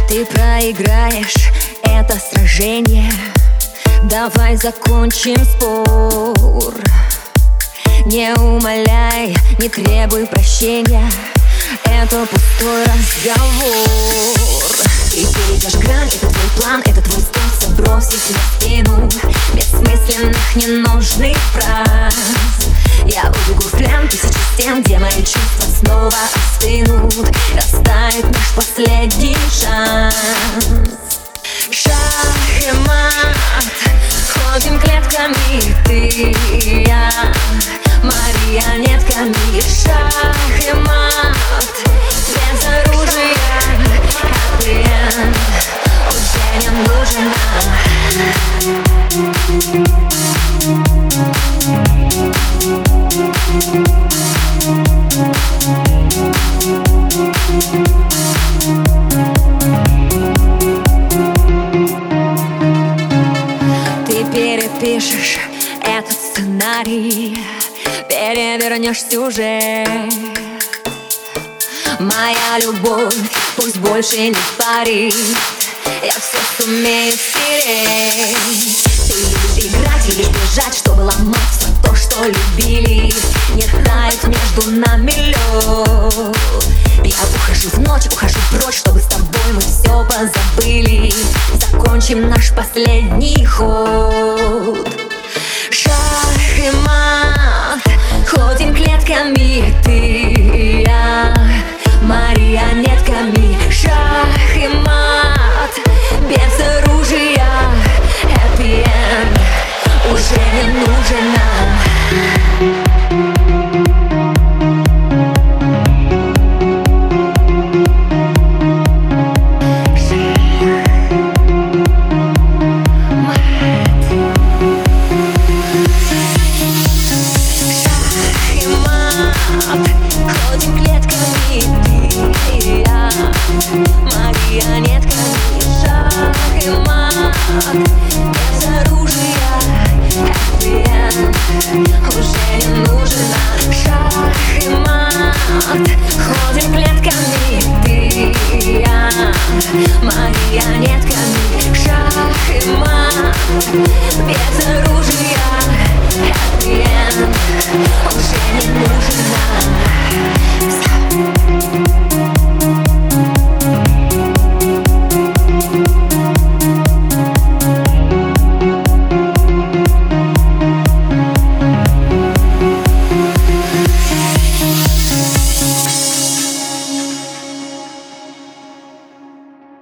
Ты проиграешь это сражение. Давай закончим спор. Не умоляй, не требуй прощения. Это пустой разговор. Ты перейдешь грань, это твой план, это твой способ бросить на спину бессмысленных, ненужных фраз. Я убегу в плен тысячи стен, где мои чувства снова остынут. Растает наш последний шанс. Шах и мат, ходим клетками, ты и я, марионетками. Шах и мат, без оружия, happy end уже не нужен Ты перепишешь этот сценарий, перевернешь сюжет. Моя любовь пусть больше не парит, я все сумею стереть. Ты любишь играть, любишь бежать, чтобы ломать все то, что любили. Не тает между нами лед. Я ухожу в ночь, ухожу прочь, чтобы с тобой мы все позабыли. Закончим наш последний ход. Шах и мат, ходим клетками, ты и я, марионетками. Шах и мат, без оружия, happy end уже не нужен нам. Ходим клетками, ты и я, марионетками. Шах и мат, без оружия, happy end уже не нужен нам. Шах и мат, ходим клетками, ты и я, марионетками. Шах и мат, без оружия.